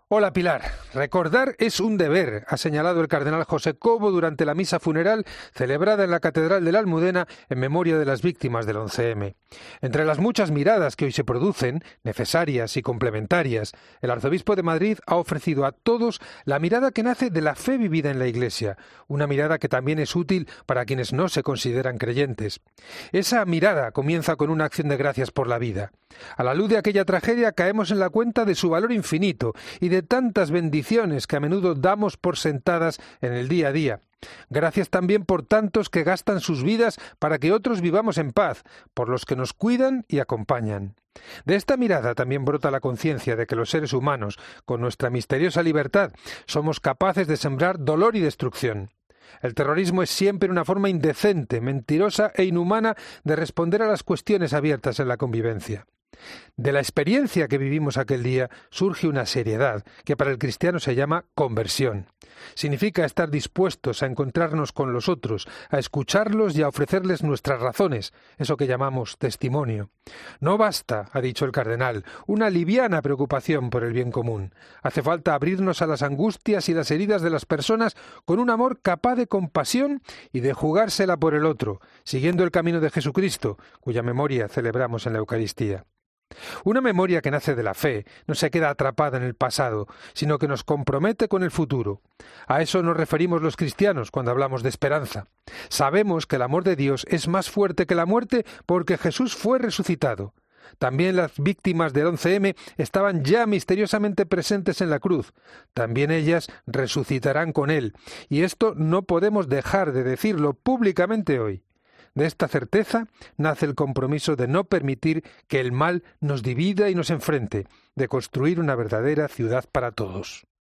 Hola Pilar, recordar es un deber, ha señalado el cardenal José Cobo durante la misa funeral celebrada en la Catedral de la Almudena en memoria de las víctimas del 11M. Entre las muchas miradas que hoy se producen, necesarias y complementarias, el arzobispo de Madrid ha ofrecido a todos la mirada que nace de la fe vivida en la Iglesia, una mirada que también es útil para quienes no se consideran creyentes. Esa mirada comienza con una acción de gracias por la vida. A la luz de aquella tragedia caemos en la cuenta de su valor infinito y de tantas bendiciones que a menudo damos por sentadas en el día a día. Gracias también por tantos que gastan sus vidas para que otros vivamos en paz, por los que nos cuidan y acompañan. De esta mirada también brota la conciencia de que los seres humanos, con nuestra misteriosa libertad, somos capaces de sembrar dolor y destrucción. El terrorismo es siempre una forma indecente, mentirosa e inhumana de responder a las cuestiones abiertas en la convivencia. De la experiencia que vivimos aquel día surge una seriedad que para el cristiano se llama conversión. Significa estar dispuestos a encontrarnos con los otros, a escucharlos y a ofrecerles nuestras razones, eso que llamamos testimonio. No basta, ha dicho el cardenal, una liviana preocupación por el bien común. Hace falta abrirnos a las angustias y las heridas de las personas con un amor capaz de compasión y de jugársela por el otro, siguiendo el camino de Jesucristo, cuya memoria celebramos en la Eucaristía. Una memoria que nace de la fe no se queda atrapada en el pasado, sino que nos compromete con el futuro. A eso nos referimos los cristianos cuando hablamos de esperanza. Sabemos que el amor de Dios es más fuerte que la muerte porque Jesús fue resucitado. También las víctimas del 11M estaban ya misteriosamente presentes en la cruz. También ellas resucitarán con Él. Y esto no podemos dejar de decirlo públicamente hoy. De esta certeza nace el compromiso de no permitir que el mal nos divida y nos enfrente, de construir una verdadera ciudad para todos.